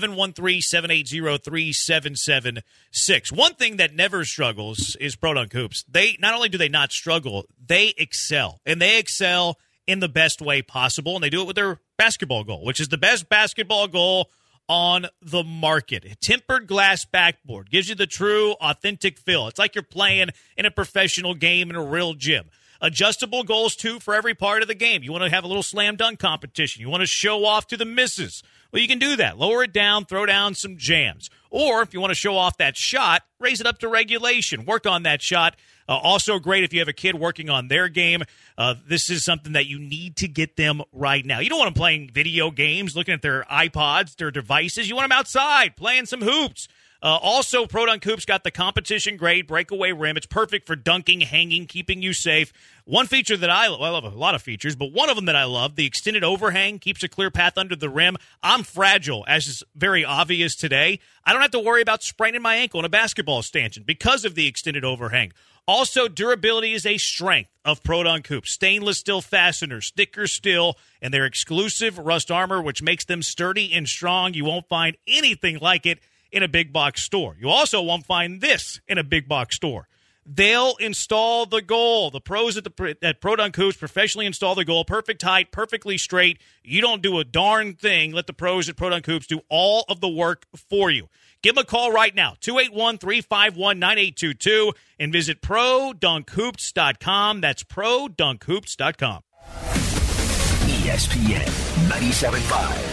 713-780-3776. One thing that never struggles is Pro Dunk Hoops. They not only do they not struggle, they excel. And they excel in the best way possible, and they do it with their basketball goal, which is the best basketball goal on the market. A tempered glass backboard gives you the true, authentic feel. It's like you're playing in a professional game in a real gym. Adjustable goals, too, for every part of the game. You want to have a little slam dunk competition. You want to show off to the misses. Well, you can do that. Lower it down, throw down some jams. Or if you want to show off that shot, raise it up to regulation. Work on that shot. Also great if you have a kid working on their game. This is something that you need to get them right now. You don't want them playing video games, looking at their iPods, their devices. You want them outside playing some hoops. Also, Pro Dunk Hoops got the competition grade breakaway rim. It's perfect for dunking, hanging, keeping you safe. One feature that I love a lot of features, but one of them that I love, the extended overhang, keeps a clear path under the rim. I'm fragile, as is very obvious today. I don't have to worry about spraining my ankle in a basketball stanchion because of the extended overhang. Also, durability is a strength of Pro Dunk Hoops. Stainless steel fasteners, sticker steel, and their exclusive rust armor, which makes them sturdy and strong. You won't find anything like it in a big box store. You also won't find this in a big box store. They'll install the goal. The pros at Pro Dunk Hoops professionally install the goal. Perfect height, perfectly straight. You don't do a darn thing. Let the pros at Pro Dunk Hoops do all of the work for you. Give them a call right now, 281-351-9822, and visit ProDunkHoops.com. That's ProDunkHoops.com. ESPN 97.5.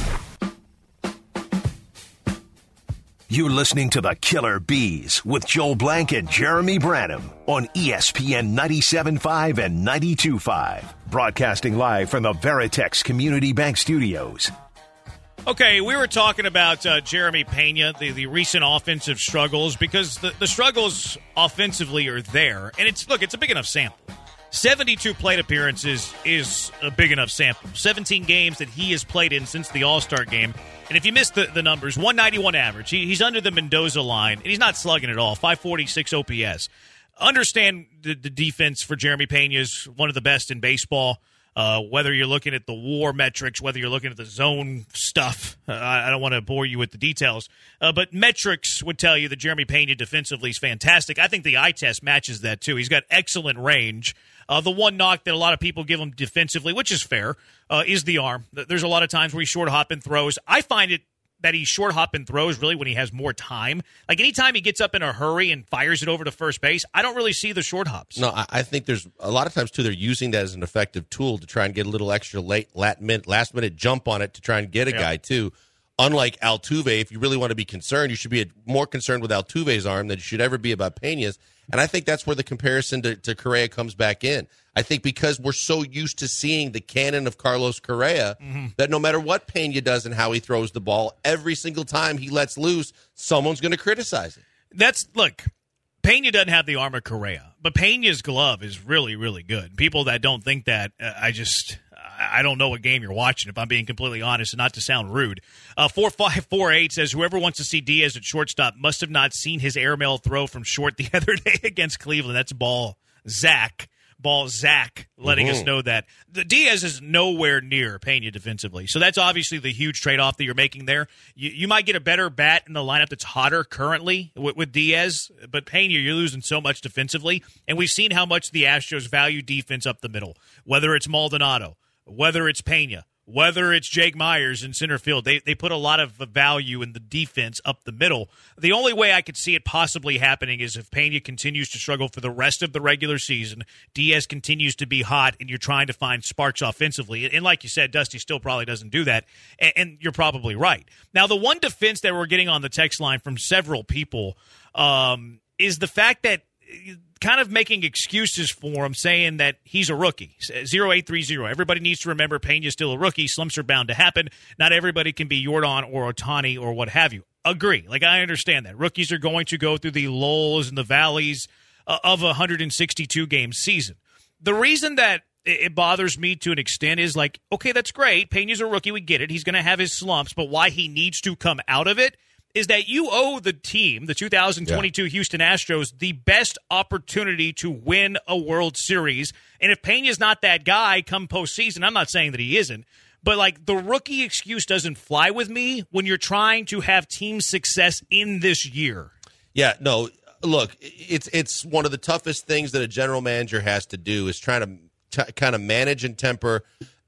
You're listening to the Killer Bees with Joel Blank and Jeremy Branham on ESPN 97.5 and 92.5. Broadcasting live from the Veritex Community Bank Studios. Okay, we were talking about Jeremy Pena, the recent offensive struggles, because the struggles offensively are there. And it's a big enough sample. 72 plate appearances is a big enough sample. 17 games that he has played in since the All-Star game. And if you missed the numbers, 191 average. He's under the Mendoza line, and he's not slugging at all, 546 OPS. Understand the defense for Jeremy Pena is one of the best in baseball. Whether you're looking at the WAR metrics, whether you're looking at the zone stuff, I don't want to bore you with the details, but metrics would tell you that Jeremy Pena defensively is fantastic. I think the eye test matches that, too. He's got excellent range. The one knock that a lot of people give him defensively, which is fair, is the arm. There's a lot of times where he's short hop and throws. I find it that he's short hop and throws really when he has more time. Like anytime he gets up in a hurry and fires it over to first base, I don't really see the short hops. No, I think there's a lot of times, too, they're using that as an effective tool to try and get a little extra last minute jump on it to try and get a guy, too. Unlike Altuve, if you really want to be concerned, you should be more concerned with Altuve's arm than you should ever be about Pena's. And I think that's where the comparison to Correa comes back in. I think because we're so used to seeing the cannon of Carlos Correa that no matter what Pena does and how he throws the ball, every single time he lets loose, someone's going to criticize it. Look, Pena doesn't have the arm of Correa, but Pena's glove is really, really good. People that don't think that, I don't know what game you're watching, if I'm being completely honest, and not to sound rude. 4548 says, whoever wants to see Diaz at shortstop must have not seen his airmail throw from short the other day against Cleveland. That's Ball Zach letting us know that. The Diaz is nowhere near Pena defensively. So that's obviously the huge trade-off that you're making there. You might get a better bat in the lineup that's hotter currently with Diaz, but Pena, you're losing so much defensively. And we've seen how much the Astros value defense up the middle, whether it's Maldonado, whether it's Pena, whether it's Jake Myers in center field. They put a lot of value in the defense up the middle. The only way I could see it possibly happening is if Pena continues to struggle for the rest of the regular season, Diaz continues to be hot, and you're trying to find sparks offensively. And like you said, Dusty still probably doesn't do that, and you're probably right. Now, the one defense that we're getting on the text line from several people is the fact that kind of making excuses for him, saying that he's a rookie. 0830. Everybody needs to remember Pena's still a rookie. Slumps are bound to happen. Not everybody can be Jordan or Ohtani or what have you. Agree. Like, I understand that. Rookies are going to go through the lulls and the valleys of a 162-game season. The reason that it bothers me to an extent is like, okay, that's great. Pena's a rookie. We get it. He's going to have his slumps. But why he needs to come out of it is that you owe the team, the 2022 Houston Astros, the best opportunity to win a World Series. And if Pena's not that guy come postseason, I'm not saying that he isn't, but like the rookie excuse doesn't fly with me when you're trying to have team success in this year. Yeah, no, look, it's one of the toughest things that a general manager has to do is trying to kind of manage and temper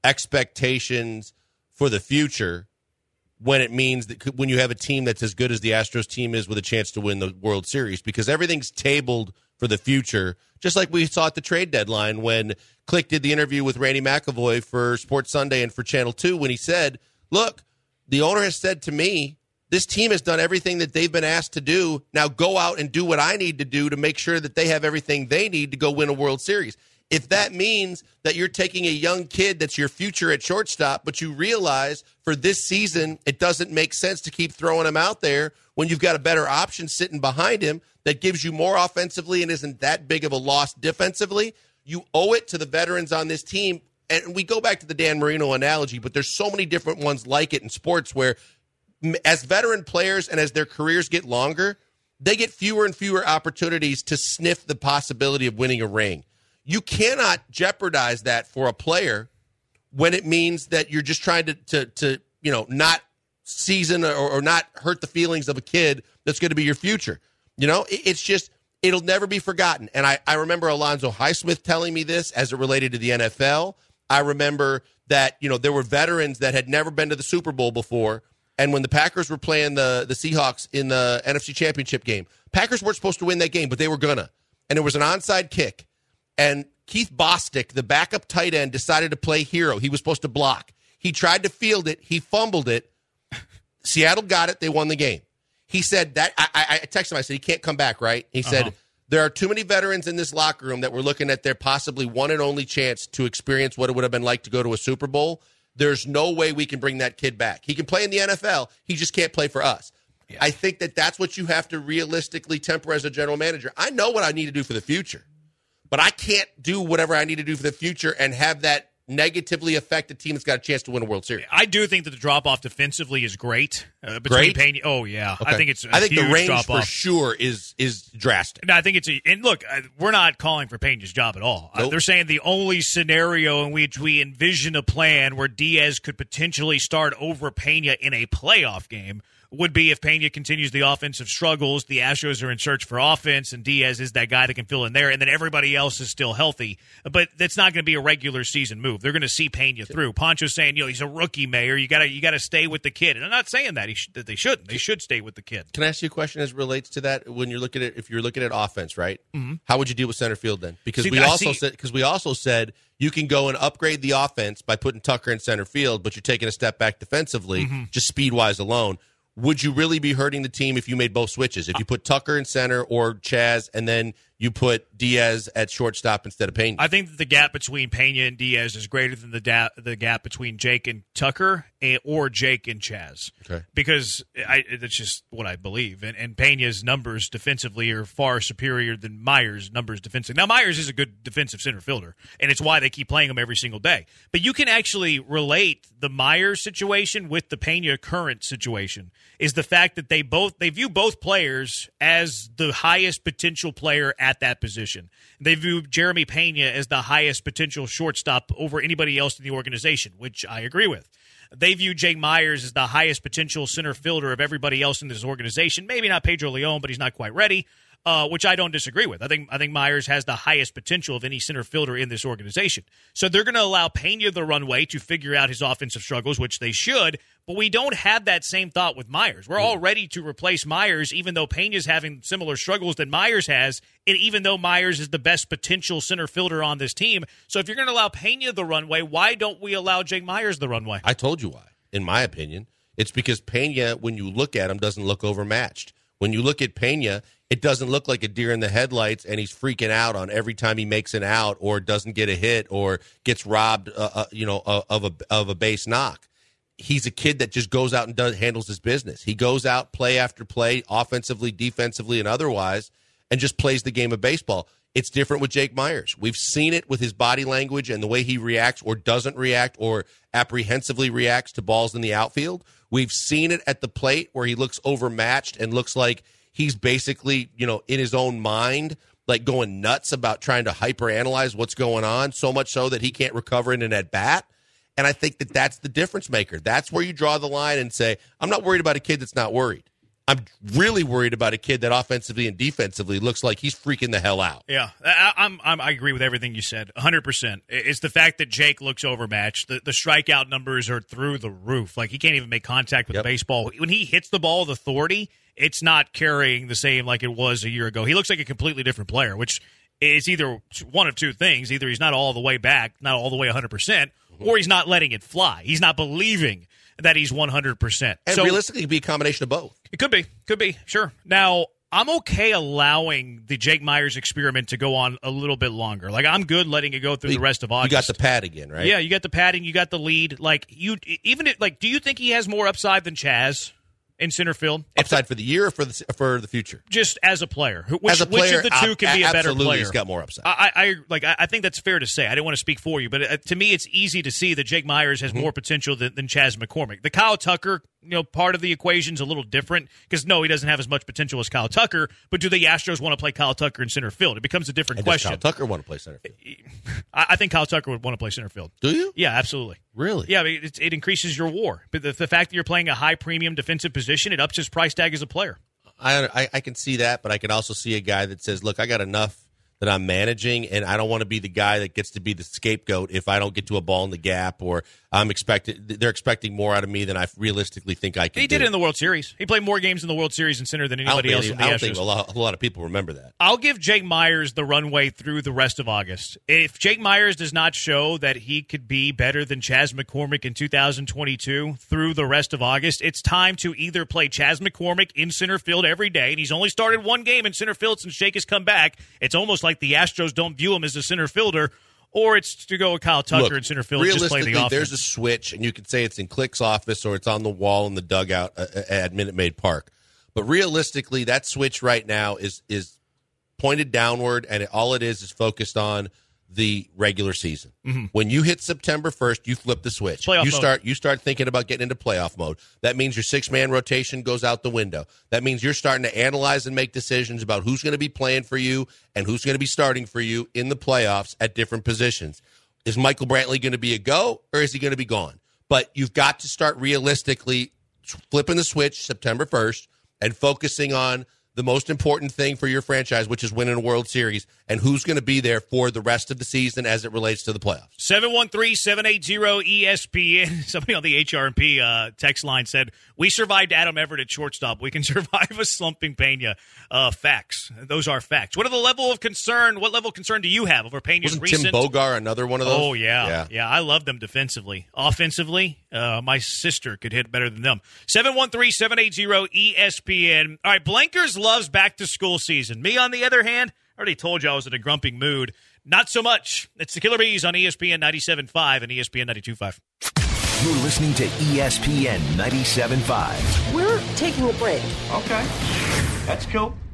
expectations for the future when it means that when you have a team that's as good as the Astros team is with a chance to win the World Series, because everything's tabled for the future, just like we saw at the trade deadline when Click did the interview with Randy McIlvoy for Sports Sunday and for Channel 2 when he said, look, the owner has said to me, this team has done everything that they've been asked to do. Now go out and do what I need to do to make sure that they have everything they need to go win a World Series. If that means that you're taking a young kid that's your future at shortstop, but you realize for this season it doesn't make sense to keep throwing him out there when you've got a better option sitting behind him that gives you more offensively and isn't that big of a loss defensively, you owe it to the veterans on this team. And we go back to the Dan Marino analogy, but there's so many different ones like it in sports where as veteran players and as their careers get longer, they get fewer and fewer opportunities to sniff the possibility of winning a ring. You cannot jeopardize that for a player when it means that you're just trying to not season or not hurt the feelings of a kid that's going to be your future. It's just, it'll never be forgotten. And I remember Alonzo Highsmith telling me this as it related to the NFL. I remember that, there were veterans that had never been to the Super Bowl before. And when the Packers were playing the Seahawks in the NFC Championship game, Packers weren't supposed to win that game, but they were gonna. And there was an onside kick. And Keith Bostic, the backup tight end, decided to play hero. He was supposed to block. He tried to field it. He fumbled it. Seattle got it. They won the game. He said that I texted him. I said, he can't come back, right? He said, there are too many veterans in this locker room that we're looking at their possibly one and only chance to experience what it would have been like to go to a Super Bowl. There's no way we can bring that kid back. He can play in the NFL. He just can't play for us. Yeah. I think that's what you have to realistically temper as a general manager. I know what I need to do for the future, but I can't do whatever I need to do for the future and have that negatively affect a team that's got a chance to win a World Series. I do think that the drop-off defensively is great. Between Pena, oh, yeah. Okay. I think it's a I think huge the range drop-off. for sure is drastic. No, I think and look, we're not calling for Pena's job at all. Nope. They're saying the only scenario in which we envision a plan where Diaz could potentially start over Pena in a playoff game would be if Pena continues the offensive struggles, the Astros are in search for offense, and Diaz is that guy that can fill in there, and then everybody else is still healthy. But that's not going to be a regular season move. They're going to see Pena through. Poncho's saying, he's a rookie, Mayor. You got to stay with the kid. And I'm not saying that that they shouldn't. They should stay with the kid. Can I ask you a question as it relates to that? When you're looking at, if you're looking at offense, right? Mm-hmm. How would you deal with center field then? Because we also said you can go and upgrade the offense by putting Tucker in center field, but you're taking a step back defensively, just speed wise alone. Would you really be hurting the team if you made both switches? If you put Tucker in center or Chaz, and then you put Diaz at shortstop instead of Pena? I think that the gap between Pena and Diaz is greater than the gap between Jake and Tucker or Jake and Chaz. Okay. Because that's just what I believe. And Pena's numbers defensively are far superior than Myers' numbers defensively. Now, Myers is a good defensive center fielder, and it's why they keep playing him every single day. But you can actually relate the Myers situation with the Pena current situation, is the fact that they view both players as the highest potential player at that position. They view Jeremy Pena as the highest potential shortstop over anybody else in the organization, which I agree with. They view Jake Myers as the highest potential center fielder of everybody else in this organization. Maybe not Pedro Leon, but he's not quite ready, which I don't disagree with. I think Myers has the highest potential of any center fielder in this organization. So they're going to allow Pena the runway to figure out his offensive struggles, which they should, but we don't have that same thought with Myers. We're all ready to replace Myers, even though Pena's having similar struggles that Myers has, and even though Myers is the best potential center fielder on this team. So if you're going to allow Pena the runway, why don't we allow Jake Myers the runway? I told you why. In my opinion, it's because Pena, when you look at him, doesn't look overmatched. When you look at Pena, it doesn't look like a deer in the headlights, and he's freaking out on every time he makes an out or doesn't get a hit or gets robbed, of a base knock. He's a kid that just goes out and handles his business. He goes out play after play, offensively, defensively, and otherwise, and just plays the game of baseball. It's different with Jake Meyers. We've seen it with his body language and the way he reacts or doesn't react or apprehensively reacts to balls in the outfield. We've seen it at the plate where he looks overmatched and looks like he's basically, in his own mind, like going nuts about trying to hyperanalyze what's going on, so much so that he can't recover in an at-bat. And I think that that's the difference maker. That's where you draw the line and say, I'm not worried about a kid that's not worried. I'm really worried about a kid that offensively and defensively looks like he's freaking the hell out. Yeah, I agree with everything you said, 100%. It's the fact that Jake looks overmatched. The strikeout numbers are through the roof. Like, he can't even make contact with the baseball. When he hits the ball with authority, it's not carrying the same like it was a year ago. He looks like a completely different player, which is either one of two things. Either he's not all the way back, not all the way 100%, or he's not letting it fly. He's not believing that he's 100%. And so, realistically, it could be a combination of both. It could be, sure. Now, I'm okay allowing the Jake Meyers experiment to go on a little bit longer. Like, I'm good letting it go through the rest of August. You got the pad again, right? Yeah, you got the padding, you got the lead. Like, do you think he has more upside than Chaz in center field? Upside for the year or for the future? Just as a player. Which As a player, of the two can be a better player? He's got more upside. I think that's fair to say. I didn't want to speak for you, but to me, it's easy to see that Jake Meyers has more potential than Chaz McCormick. The Kyle Tucker, part of the equation's a little different because, no, he doesn't have as much potential as Kyle Tucker, but do the Astros want to play Kyle Tucker in center field? It becomes a different question. Does Kyle Tucker want to play center field? I think Kyle Tucker would want to play center field. Do you? Yeah, absolutely. Really? Yeah, I mean, it increases your WAR. But the fact that you're playing a high-premium defensive position, it ups his price tag as a player. I can see that, but I can also see a guy that says, look, I got enough that I'm managing, and I don't want to be the guy that gets to be the scapegoat if I don't get to a ball in the gap, or they're expecting more out of me than I realistically think I can. He did it in the World Series. He played more games in the World Series in center than anybody else in the Astros. I don't think a lot of people remember that. I'll give Jake Meyers the runway through the rest of August. If Jake Meyers does not show that he could be better than Chaz McCormick in 2022 through the rest of August, it's time to either play Chaz McCormick in center field every day, and he's only started one game in center field since Jake has come back. It's almost like the Astros don't view him as a center fielder, or it's to go with Kyle Tucker in center field and just play the offense. There's a switch, and you could say it's in Click's office or it's on the wall in the dugout at Minute Maid Park. But realistically, that switch right now is pointed downward, and all it is focused on the regular season. Mm-hmm. When you hit September 1st, you flip the switch. You start thinking about getting into playoff mode. That means your 6-man rotation goes out the window. That means you're starting to analyze and make decisions about who's going to be playing for you and who's going to be starting for you in the playoffs at different positions. Is Michael Brantley going to be a go, or is he going to be gone? But you've got to start realistically flipping the switch September 1st and focusing on the most important thing for your franchise, which is winning a World Series, and who's going to be there for the rest of the season as it relates to the playoffs. 713-780-ESPN. Somebody on the HRP text line said, we survived Adam Everett at shortstop. We can survive a slumping Pena. Facts. Those are facts. What level of concern do you have over Pena's recent? Tim Bogar another one of those? Oh, yeah. Yeah, I love them defensively. Offensively, my sister could hit better than them. 713-780-ESPN. All right, Blankers loves back-to-school season. Me, on the other hand, I already told you I was in a grumpy mood. Not so much. It's the Killer Bees on ESPN 97.5 and ESPN 92.5. You're listening to ESPN 97.5. We're taking a break. Okay. That's cool.